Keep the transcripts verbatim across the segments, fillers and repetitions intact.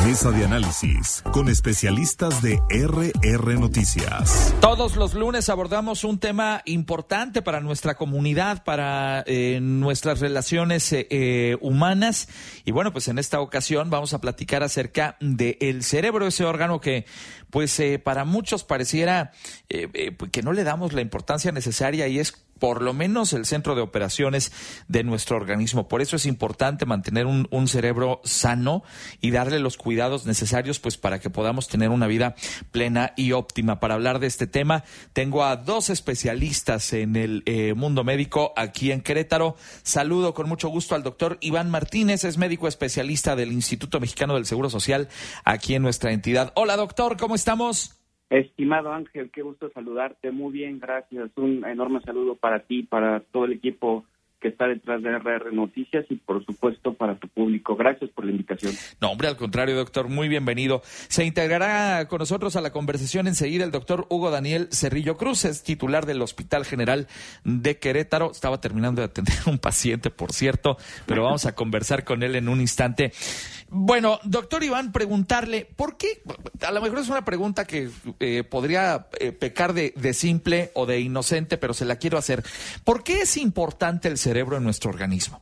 Mesa de análisis con especialistas de R R Noticias. Todos los lunes abordamos un tema importante para nuestra comunidad, para eh, nuestras relaciones eh, eh, humanas. Y bueno, pues en esta ocasión vamos a platicar acerca del cerebro, ese órgano que pues eh, para muchos pareciera eh, eh, que no le damos la importancia necesaria y es por lo menos el centro de operaciones de nuestro organismo. Por eso es importante mantener un, un cerebro sano y darle los cuidados necesarios pues para que podamos tener una vida plena y óptima. Para hablar de este tema, tengo a dos especialistas en el eh, mundo médico aquí en Querétaro. Saludo con mucho gusto al doctor Iván Martínez, es médico especialista del Instituto Mexicano del Seguro Social aquí en nuestra entidad. Hola, doctor, ¿cómo estamos? Estimado Ángel, qué gusto saludarte. Muy bien, gracias. Un enorme saludo para ti, para todo el equipo que está detrás de R R Noticias y, por supuesto, para tu público. Gracias por la invitación. No, hombre, al contrario, doctor, muy bienvenido. Se integrará con nosotros a la conversación enseguida el doctor Hugo Daniel Cerrillo Cruz, es titular del Hospital General de Querétaro. Estaba terminando de atender a un paciente, por cierto, pero vamos a conversar con él en un instante. Bueno, doctor Iván, preguntarle, ¿por qué? A lo mejor es una pregunta que eh, podría eh, pecar de, de simple o de inocente, pero se la quiero hacer. ¿Por qué es importante el cerebro en nuestro organismo?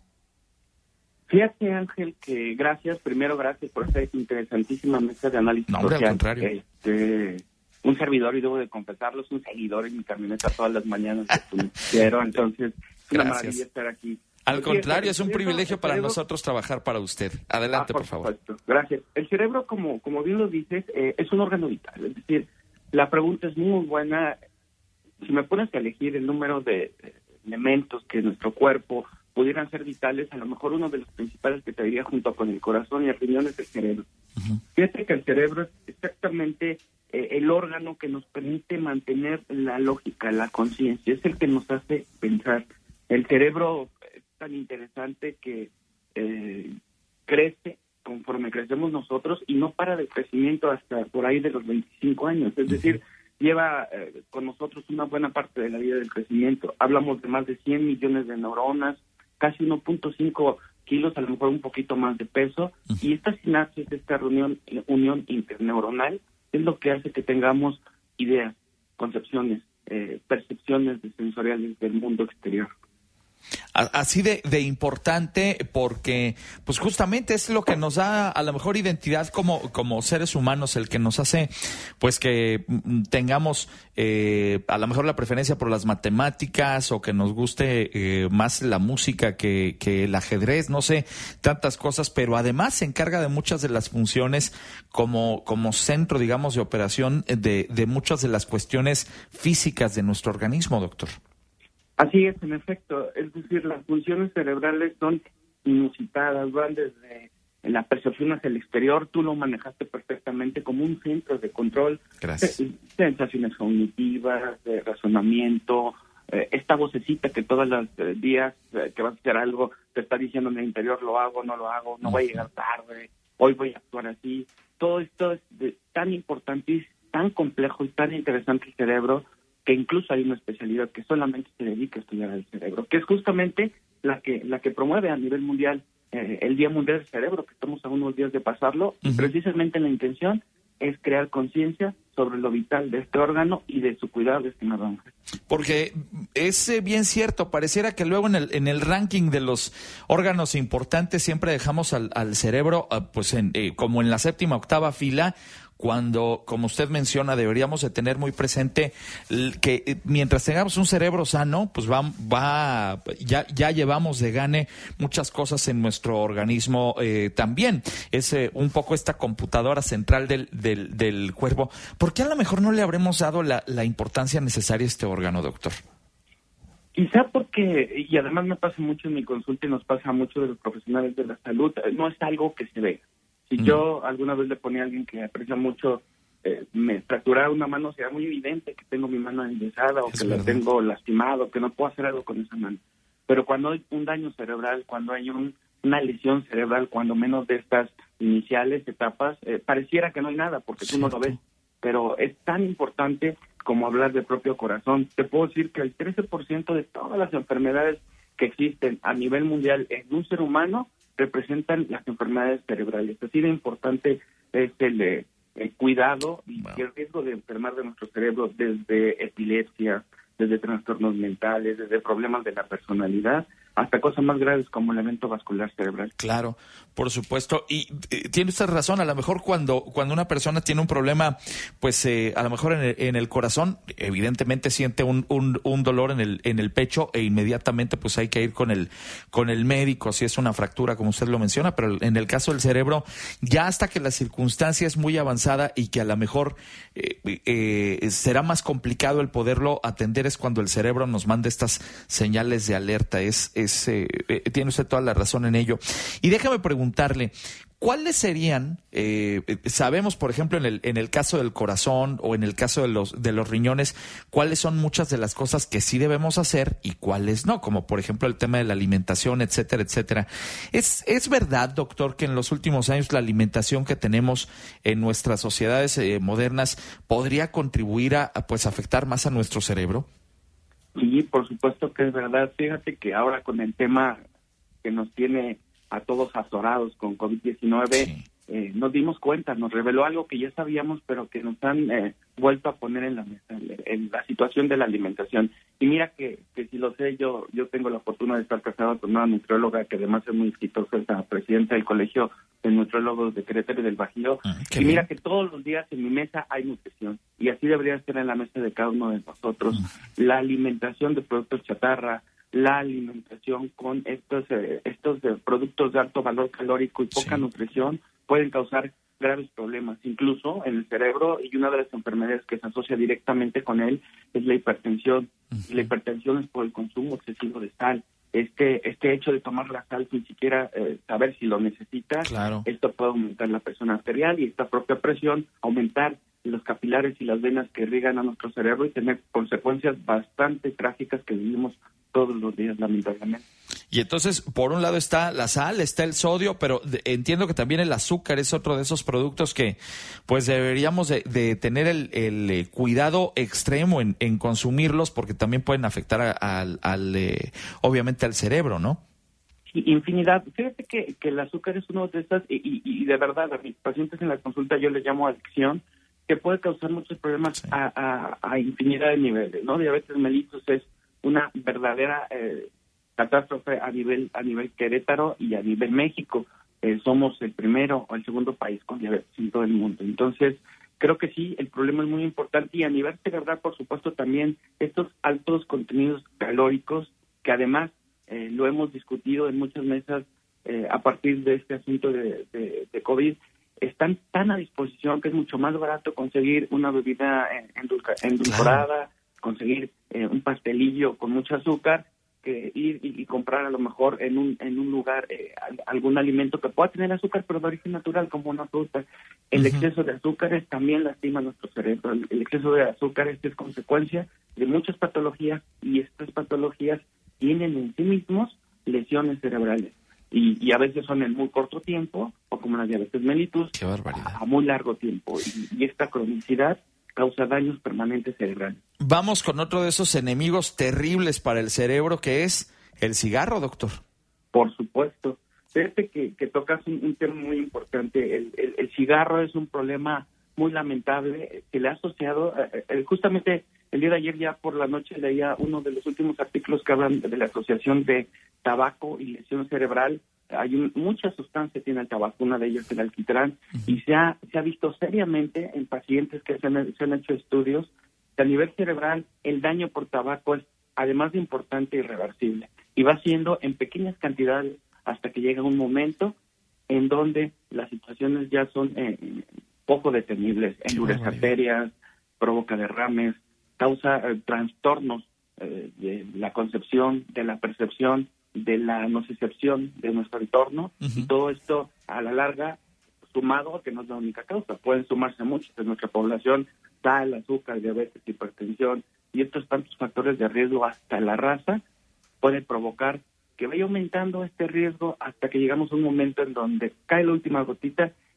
Fíjate, Ángel, que gracias, primero gracias por esta interesantísima mesa de análisis no, hombre, social. Al contrario. Este, un servidor, y debo de confesarlo, es un seguidor en mi camioneta todas las mañanas de tu noticiero, entonces es una maravilla estar aquí. Al contrario, es un cerebro, privilegio para cerebro, nosotros trabajar para usted. Adelante, ah, por, por favor. Supuesto. Gracias. El cerebro, como, como bien lo dices, eh, es un órgano vital. Es decir, la pregunta es muy buena. Si me pones a elegir el número de elementos que nuestro cuerpo pudieran ser vitales, a lo mejor uno de los principales que te diría junto con el corazón y el riñón es el cerebro. Uh-huh. Fíjate que el cerebro es exactamente eh, el órgano que nos permite mantener la lógica, la conciencia, es el que nos hace pensar. El cerebro es tan interesante que eh, crece conforme crecemos nosotros y no para de crecimiento hasta por ahí de los veinticinco años, es decir, lleva eh, con nosotros una buena parte de la vida del crecimiento. Hablamos de más de cien millones de neuronas, casi uno punto cinco kilos, a lo mejor un poquito más de peso, y esta sinapsis, esta reunión, unión interneuronal, es lo que hace que tengamos ideas, concepciones, eh, percepciones sensoriales del mundo exterior. Así de, de importante porque pues justamente es lo que nos da a lo mejor identidad como, como seres humanos, el que nos hace pues que tengamos eh, a lo mejor la preferencia por las matemáticas o que nos guste eh, más la música que, que el ajedrez, no sé, tantas cosas, pero además se encarga de muchas de las funciones como, como centro, digamos, de operación de, de muchas de las cuestiones físicas de nuestro organismo, doctor. Así es, en efecto, es decir, las funciones cerebrales son inusitadas, van desde la percepción hacia el exterior, tú lo manejaste perfectamente como un centro de control. Gracias. Sensaciones cognitivas, de razonamiento, eh, esta vocecita que todos los eh, días eh, que vas a hacer algo te está diciendo en el interior, lo hago, no lo hago, no voy a llegar tarde, hoy voy a actuar así. Todo esto es de, tan importante y tan complejo y tan interesante el cerebro, que incluso hay una especialidad que solamente se dedica a estudiar el cerebro, que es justamente la que la que promueve a nivel mundial eh, el Día Mundial del Cerebro, que estamos a unos días de pasarlo, uh-huh. y precisamente la intención es crear conciencia sobre lo vital de este órgano y de su cuidado, estimado Ángel. Porque es eh, bien cierto, pareciera que luego en el en el ranking de los órganos importantes siempre dejamos al, al cerebro uh, pues en, eh, como en la séptima, octava fila, cuando, como usted menciona, deberíamos de tener muy presente que mientras tengamos un cerebro sano, pues va, va ya, ya llevamos de gane muchas cosas en nuestro organismo eh, también. Es eh, un poco esta computadora central del, del, del cuerpo. ¿Por qué a lo mejor no le habremos dado la, la importancia necesaria a este órgano, doctor? Quizá porque, y además me pasa mucho en mi consulta y nos pasa mucho de los profesionales de la salud, no es algo que se ve. Si yo alguna vez le ponía a alguien que aprecia mucho, eh, me fracturara una mano, será muy evidente que tengo mi mano enyesada o es que verdad. La tengo lastimado, que no puedo hacer algo con esa mano. Pero cuando hay un daño cerebral, cuando hay un, una lesión cerebral, cuando menos de estas iniciales etapas, eh, pareciera que no hay nada porque tú no lo ves. Pero es tan importante como hablar de propio corazón. Te puedo decir que el trece por ciento de todas las enfermedades que existen a nivel mundial en un ser humano representan las enfermedades cerebrales. Así de importante es el, eh, el cuidado y Wow. el riesgo de enfermar de nuestro cerebro desde epilepsia, desde trastornos mentales, desde problemas de la personalidad, hasta cosas más graves como el evento vascular cerebral. Claro, por supuesto. Y eh, tiene usted razón, a lo mejor cuando, cuando una persona tiene un problema, pues eh, a lo mejor en el, en el corazón, evidentemente siente un, un, un dolor en el, en el pecho e inmediatamente pues hay que ir con el, con el médico, si es una fractura, como usted lo menciona, pero en el caso del cerebro, ya hasta que la circunstancia es muy avanzada y que a lo mejor eh, eh, será más complicado el poderlo atender, es cuando el cerebro nos manda estas señales de alerta. Es, es eh, eh, tiene usted toda la razón en ello. Y déjame preguntarle, ¿cuáles serían, eh, sabemos por ejemplo en el, en el caso del corazón o en el caso de los, de los riñones, cuáles son muchas de las cosas que sí debemos hacer y cuáles no, como por ejemplo el tema de la alimentación, etcétera, etcétera? ¿Es, es verdad, doctor, que en los últimos años la alimentación que tenemos en nuestras sociedades eh, modernas podría contribuir a, a pues afectar más a nuestro cerebro? Sí, por supuesto que es verdad. Fíjate que ahora con el tema que nos tiene a todos azorados con COVID diecinueve, Sí. eh, nos dimos cuenta, nos reveló algo que ya sabíamos, pero que nos han eh, vuelto a poner en la mesa, en, en la situación de la alimentación. Y mira que, que si lo sé, yo yo tengo la fortuna de estar casado con una nutrióloga que además es muy exitosa, es la presidenta del Colegio de Nutriólogos de Querétaro y del Bajío. Ah, qué y mira bien. que todos los días en mi mesa hay nutrición, y así debería ser en la mesa de cada uno de nosotros. Mm. La alimentación de productos chatarra, la alimentación con estos eh, estos eh, productos de alto valor calórico y poca Sí. nutrición pueden causar graves problemas, incluso en el cerebro, y una de las enfermedades que se asocia directamente con él es la hipertensión. Uh-huh. Y la hipertensión es por el consumo excesivo de sal. Este este hecho de tomar la sal sin siquiera eh, saber si lo necesitas, Claro. esto puede aumentar la presión arterial y esta propia presión aumentar los capilares y las venas que irrigan a nuestro cerebro y tener consecuencias bastante trágicas que vivimos todos los días, lamentablemente. Y entonces, por un lado está la sal, está el sodio, pero de, entiendo que también el azúcar es otro de esos productos que pues deberíamos de, de tener el, el eh, cuidado extremo en, en consumirlos porque también pueden afectar a- al, al eh, obviamente al cerebro, ¿no? Y infinidad. Fíjate que, que el azúcar es uno de esas, y, y, y de verdad, a mis pacientes en la consulta yo les llamo adicción, que puede causar muchos problemas Sí. a, a, a infinidad de niveles, ¿no? Diabetes mellitus es una verdadera eh, catástrofe a nivel a nivel Querétaro y a nivel México. Eh, somos el primero o el segundo país con diabetes en todo el mundo. Entonces, creo que sí, el problema es muy importante y a nivel cerebral, por supuesto, también estos altos contenidos calóricos que además eh, lo hemos discutido en muchas mesas eh, a partir de este asunto de, de, de COVID, están tan a disposición que es mucho más barato conseguir una bebida endulca- endulcorada, claro. conseguir eh, un pastelillo con mucho azúcar, que ir y, y comprar a lo mejor en un en un lugar eh, algún alimento que pueda tener azúcar pero de origen natural como una fruta. El uh-huh. exceso de azúcares también lastima nuestro cerebro. El, el exceso de azúcares es consecuencia de muchas patologías y estas patologías tienen en sí mismos lesiones cerebrales. Y, y a veces son en muy corto tiempo, o como la diabetes mellitus, Qué barbaridad. a, a muy largo tiempo. Y, y esta cronicidad causa daños permanentes cerebrales. Vamos con otro de esos enemigos terribles para el cerebro, que es el cigarro, doctor. Por supuesto. Fíjate que, que tocas un, un tema muy importante. El, el, el cigarro es un problema muy lamentable que le ha asociado, eh, justamente el día de ayer ya por la noche leía uno de los últimos artículos que hablan de la asociación de tabaco y lesión cerebral. Hay un, muchas sustancias tiene el tabaco, una de ellas el alquitrán, uh-huh. y se ha, se ha visto seriamente en pacientes que se han, se han hecho estudios que a nivel cerebral el daño por tabaco es además de importante irreversible y va siendo en pequeñas cantidades hasta que llega un momento en donde las situaciones ya son eh, poco detenibles, endurece arterias, provoca derrames, causa eh, trastornos eh, de la concepción, de la percepción, de la nocicepción de nuestro entorno, uh-huh. y todo esto a la larga, sumado, que no es la única causa, pueden sumarse muchos de nuestra población, sal, azúcar, diabetes, hipertensión, y estos tantos factores de riesgo hasta la raza, pueden provocar que vaya aumentando este riesgo hasta que llegamos a un momento en donde cae la última gotita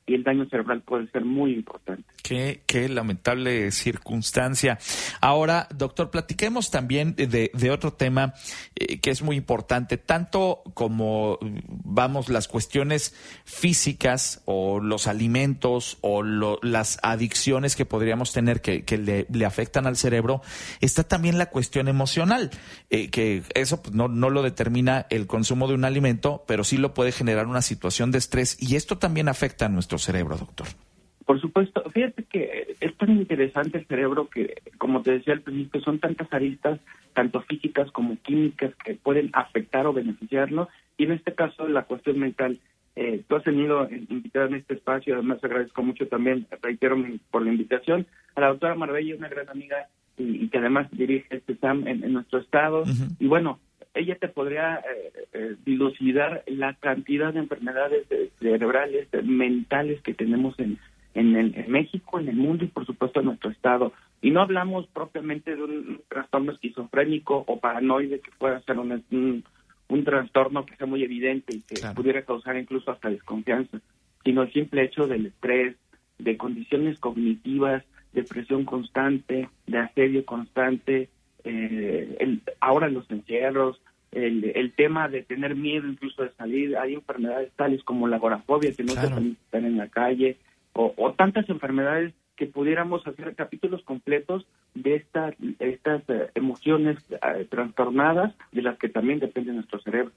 y el daño cerebral puede ser muy importante. Qué, qué lamentable circunstancia. Ahora, doctor, platiquemos también de, de otro tema eh, que es muy importante, tanto como, vamos, las cuestiones físicas o los alimentos o lo, las adicciones que podríamos tener que, que le, le afectan al cerebro, está también la cuestión emocional, eh, que eso pues, no, no lo determina el consumo de un alimento, pero sí lo puede generar una situación de estrés, y esto también afecta a nuestro cerebro, doctor. Por supuesto, fíjate que es tan interesante el cerebro que, como te decía al principio, son tantas aristas, tanto físicas como químicas, que pueden afectar o beneficiarlo, y en este caso la cuestión mental. Eh, tú has tenido invitada en este espacio, además agradezco mucho también, reitero por la invitación, a la doctora Marbella, una gran amiga, y, y que además dirige este S A M en, en nuestro estado, uh-huh. y bueno, ella te podría eh, eh, dilucidar la cantidad de enfermedades cerebrales, mentales que tenemos en, en, el, en México, en el mundo y por supuesto en nuestro estado. Y no hablamos propiamente de un trastorno esquizofrénico o paranoide que pueda ser un, un, un trastorno que sea muy evidente y que claro. pudiera causar incluso hasta desconfianza, sino el simple hecho del estrés, de condiciones cognitivas, de presión constante, de asedio constante, eh, el, ahora los encierros, el, el tema de tener miedo incluso de salir. Hay enfermedades tales como la agorafobia, que no claro. se permite estar en la calle, o, o tantas enfermedades que pudiéramos hacer capítulos completos de estas estas eh, emociones eh, trastornadas, de las que también depende nuestro cerebro.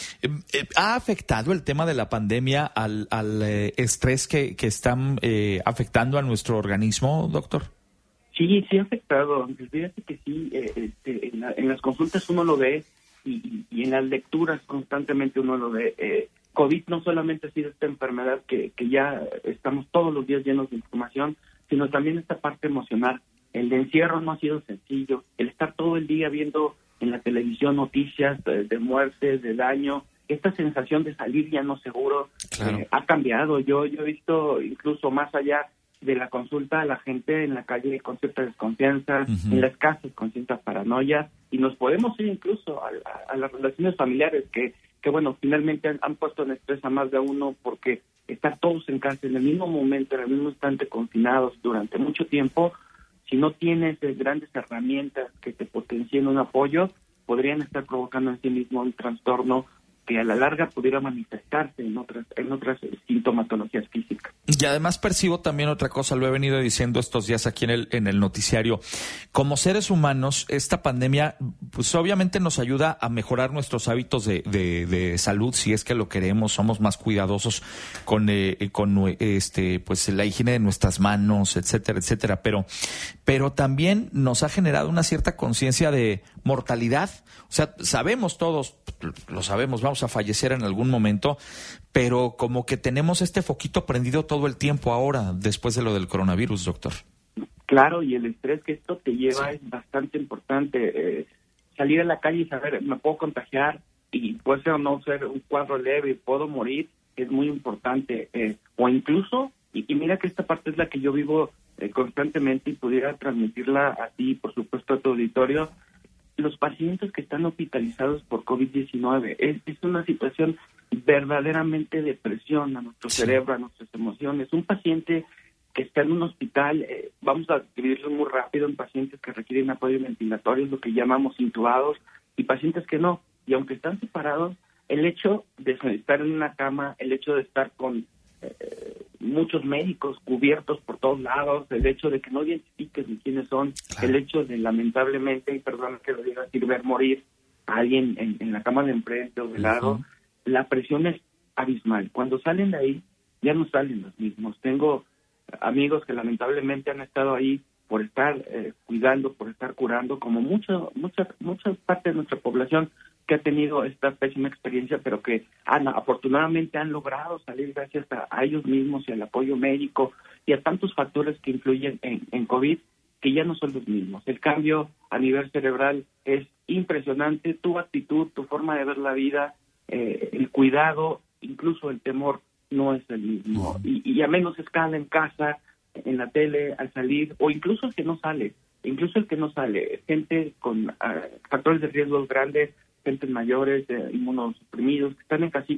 ¿Ha afectado el tema de la pandemia al, al eh, estrés que, que están eh, afectando a nuestro organismo, doctor? Sí, sí ha afectado. Fíjate que sí, eh, este, en, la, en las consultas uno lo ve y, y en las lecturas constantemente uno lo ve. Eh, COVID no solamente ha sido esta enfermedad que, que ya estamos todos los días llenos de información, sino también esta parte emocional. El de encierro no ha sido sencillo. El estar todo el día viendo en la televisión noticias de, de muertes, de daño, esta sensación de salir ya no seguro, claro. eh, ha cambiado. Yo, yo he visto incluso más allá de la consulta a la gente en la calle con cierta desconfianza, uh-huh. en las casas con cierta paranoia, y nos podemos ir incluso a, a, a las relaciones familiares que, que bueno, finalmente han, han puesto en estrés a más de uno porque estar todos en casa en el mismo momento, en el mismo instante, confinados durante mucho tiempo, si no tienes eh, grandes herramientas que te potencien un apoyo, podrían estar provocando en sí mismo un trastorno que a la larga pudiera manifestarse en otras en otras sintomatologías físicas. Y además percibo también otra cosa, lo he venido diciendo estos días aquí en el en el noticiario. Como seres humanos, esta pandemia pues obviamente nos ayuda a mejorar nuestros hábitos de, de, de salud, si es que lo queremos, somos más cuidadosos con eh, con este pues la higiene de nuestras manos, etcétera, etcétera, pero pero también nos ha generado una cierta conciencia de mortalidad. O sea, sabemos todos, lo sabemos, vamos a fallecer en algún momento, pero como que tenemos este foquito prendido todo el tiempo ahora, después de lo del coronavirus, doctor. Claro, y el estrés que esto te lleva sí. es bastante importante. Eh, salir a la calle y saber, me puedo contagiar, y puede ser o no ser un cuadro leve, puedo morir, es muy importante. Eh, o incluso, y, y mira que esta parte es la que yo vivo eh, constantemente y pudiera transmitirla a ti, por supuesto a tu auditorio, los pacientes que están hospitalizados por COVID diecinueve. Es, es una situación verdaderamente de presión a nuestro sí. cerebro, a nuestras emociones. Un paciente que está en un hospital, eh, vamos a dividirlo muy rápido en pacientes que requieren apoyo ventilatorio, lo que llamamos intubados, y pacientes que no. Y aunque están separados, el hecho de estar en una cama, el hecho de estar con eh, muchos médicos cubiertos por todos lados, el hecho de que no identifiques ni quiénes son, claro. el hecho de lamentablemente, y perdón que lo diga así, ver morir a alguien en, en la cama de enfrente o de lado, uh-huh. la presión es abismal. Cuando salen de ahí, ya no salen los mismos. Tengo amigos que lamentablemente han estado ahí por estar eh, cuidando, por estar curando, como mucho, mucha, mucha parte de nuestra población que ha tenido esta pésima experiencia, pero que han, afortunadamente han logrado salir gracias a, a ellos mismos y al apoyo médico y a tantos factores que influyen en, en COVID, que ya no son los mismos. El cambio a nivel cerebral es impresionante, tu actitud, tu forma de ver la vida, eh, el cuidado, incluso el temor no es el mismo. Y, y a menos escala en casa, en la tele, al salir, o incluso el que no sale, incluso el que no sale, gente con uh, factores de riesgo grandes, gente mayores, eh, inmunosuprimidos, que están en casita,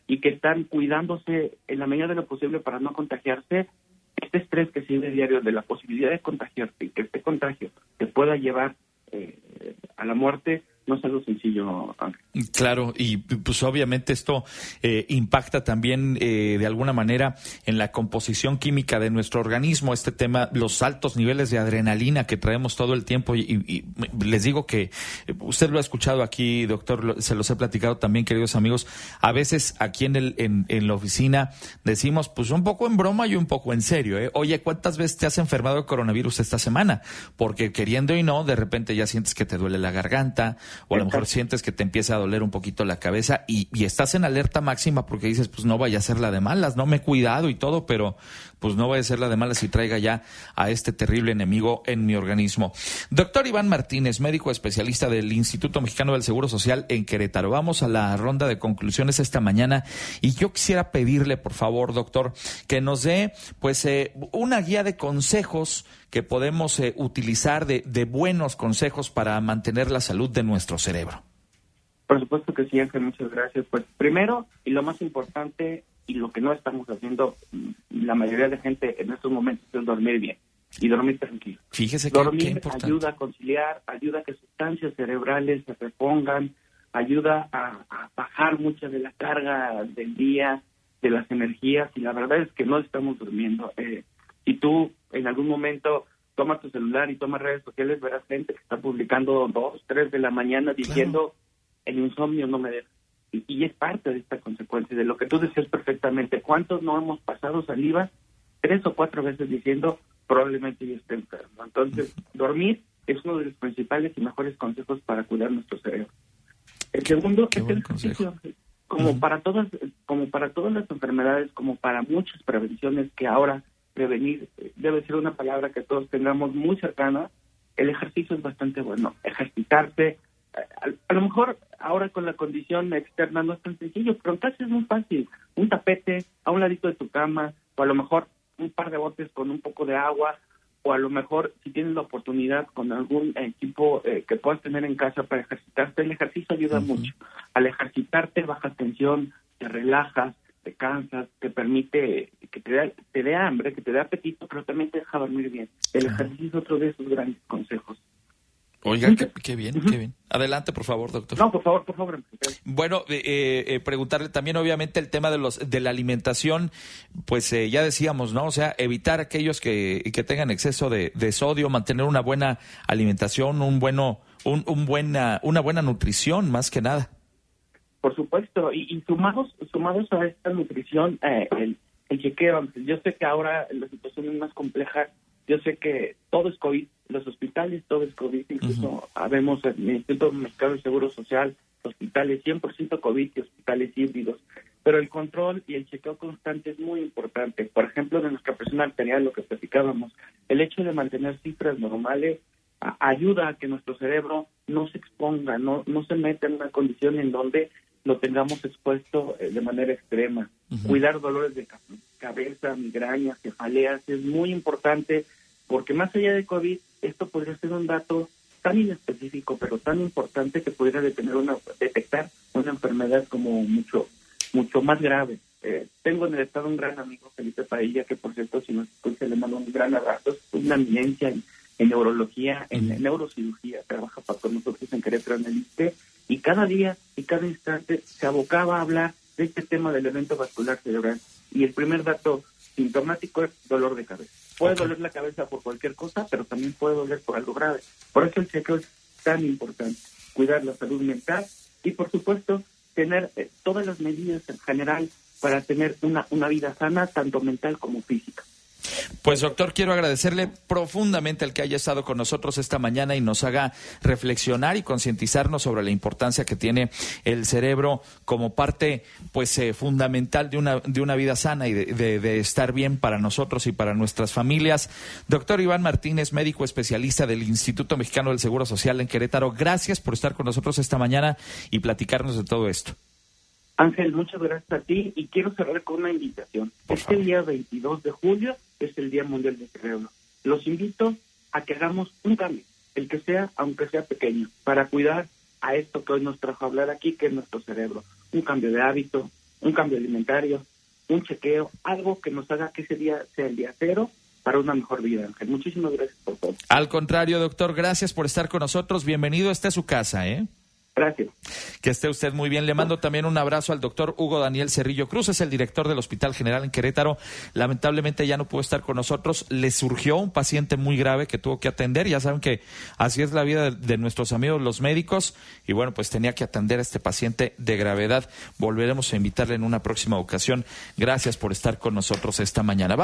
y que están cuidándose en la medida de lo posible para no contagiarse, este estrés que se vive diario de la posibilidad de contagiarte y que este contagio te pueda llevar eh, a la muerte, no es algo sencillo, Ángel. Claro, y pues obviamente esto eh, impacta también eh, de alguna manera en la composición química de nuestro organismo, este tema, los altos niveles de adrenalina que traemos todo el tiempo, y, y, y les digo que usted lo ha escuchado aquí, doctor, lo, se los he platicado también, queridos amigos, a veces aquí en, el, en, en la oficina decimos pues un poco en broma y un poco en serio, ¿eh? Oye, ¿cuántas veces te has enfermado de coronavirus esta semana? Porque queriendo y no, de repente ya sientes que te duele la garganta, o a lo mejor sientes que te empieza a doler un poquito la cabeza y, y estás en alerta máxima porque dices, pues no vaya a ser la de malas, no me he cuidado y todo, pero pues no vaya a ser la de malas y traiga ya a este terrible enemigo en mi organismo. Doctor Iván Martínez, médico especialista del Instituto Mexicano del Seguro Social en Querétaro. Vamos a la ronda de conclusiones esta mañana y yo quisiera pedirle, por favor, doctor, que nos dé pues eh, una guía de consejos que podemos eh, utilizar, de, de buenos consejos para mantener la salud de nuestro cerebro. Por supuesto que sí, Ángel, muchas gracias. Pues primero, y lo más importante, y lo que no estamos haciendo la mayoría de gente en estos momentos, es dormir bien y dormir tranquilo. Fíjese que dormir qué importante. Ayuda a conciliar, ayuda a que sustancias cerebrales se repongan, ayuda a, a bajar mucha de la carga del día, de las energías, y la verdad es que no estamos durmiendo. Eh, si tú en algún momento tomas tu celular y tomas redes sociales, verás gente que está publicando dos, tres de la mañana diciendo, claro, el insomnio no me deja. Y, y es parte de esta consecuencia, de lo que tú decías perfectamente. ¿Cuántos no hemos pasado saliva tres o cuatro veces diciendo, probablemente yo esté enfermo? Entonces, dormir es uno de los principales y mejores consejos para cuidar nuestro cerebro. El segundo Qué es el ejercicio. Como uh-huh. para todas, como para todas las enfermedades, como para muchas prevenciones que ahora prevenir debe ser una palabra que todos tengamos muy cercana, el ejercicio es bastante bueno. Ejercitarse, a, a lo mejor ahora con la condición externa no es tan sencillo, pero en casa es muy fácil. Un tapete a un ladito de tu cama, o a lo mejor un par de botes con un poco de agua, o a lo mejor si tienes la oportunidad con algún equipo eh, que puedas tener en casa para ejercitarte. El ejercicio ayuda uh-huh. mucho. Al ejercitarte bajas tensión, te relajas, te cansas, te permite que te dé te dé hambre, que te dé apetito, pero también te deja dormir bien. El uh-huh. ejercicio es otro de esos grandes consejos. Oiga, qué, qué bien, uh-huh. qué bien. Adelante, por favor, doctor. No, por favor, por favor. Bueno, eh, eh, preguntarle también, obviamente, el tema de los de la alimentación, pues eh, ya decíamos, ¿no? O sea, evitar aquellos que, que tengan exceso de, de sodio, mantener una buena alimentación, un bueno, un, un buena, una buena nutrición, más que nada. Por supuesto, y, y sumados, sumados a esta nutrición, eh, el, el chequeo. Yo sé que ahora la situación es más compleja. Yo sé que todo es COVID, los hospitales, todo es COVID, incluso uh-huh. habemos el Instituto Mexicano del Seguro Social, hospitales cien por ciento COVID y hospitales híbridos, pero el control y el chequeo constante es muy importante. Por ejemplo, de nuestra presión arterial, lo que platicábamos, el hecho de mantener cifras normales a, ayuda a que nuestro cerebro no se exponga, no, no se meta en una condición en donde lo tengamos expuesto eh, de manera extrema. Uh-huh. Cuidar dolores de cabeza, migrañas, cefaleas, es muy importante, porque más allá de COVID, esto podría ser un dato tan inespecífico, pero tan importante, que pudiera detener una, detectar una enfermedad como mucho mucho más grave. Eh, tengo en el estado un gran amigo, Felipe Padilla, que por cierto, si nos escucha, le mando un gran abrazo, es una eminencia en, en neurología, en, en neurocirugía, trabaja para con nosotros en Querétaro, en el I S S S T E, y cada día y cada instante se abocaba a hablar de este tema del evento vascular cerebral. Y el primer dato sintomático es dolor de cabeza. Puede okay. doler la cabeza por cualquier cosa, pero también puede doler por algo grave. Por eso el chequeo es tan importante. Cuidar la salud mental y, por supuesto, tener eh, todas las medidas en general para tener una, una vida sana, tanto mental como física. Pues, doctor, quiero agradecerle profundamente el que haya estado con nosotros esta mañana y nos haga reflexionar y concientizarnos sobre la importancia que tiene el cerebro como parte, pues, eh, fundamental de una de una vida sana y de, de, de estar bien para nosotros y para nuestras familias. Doctor Iván Martínez, médico especialista del Instituto Mexicano del Seguro Social en Querétaro, gracias por estar con nosotros esta mañana y platicarnos de todo esto. Ángel, muchas gracias a ti y quiero cerrar con una invitación. Por este favor. Día veintidós de julio es el Día Mundial del Cerebro. Los invito a que hagamos un cambio, el que sea, aunque sea pequeño, para cuidar a esto que hoy nos trajo a hablar aquí, que es nuestro cerebro. Un cambio de hábito, un cambio alimentario, un chequeo, algo que nos haga que ese día sea el día cero para una mejor vida, Ángel. Muchísimas gracias por todo. Al contrario, doctor, gracias por estar con nosotros. Bienvenido, esta es su casa, ¿eh? Gracias. Que esté usted muy bien. Le mando también un abrazo al doctor Hugo Daniel Cerrillo Cruz, es el director del Hospital General en Querétaro. Lamentablemente ya no pudo estar con nosotros. Le surgió un paciente muy grave que tuvo que atender. Ya saben que así es la vida de, de nuestros amigos los médicos. Y bueno, pues tenía que atender a este paciente de gravedad. Volveremos a invitarle en una próxima ocasión. Gracias por estar con nosotros esta mañana.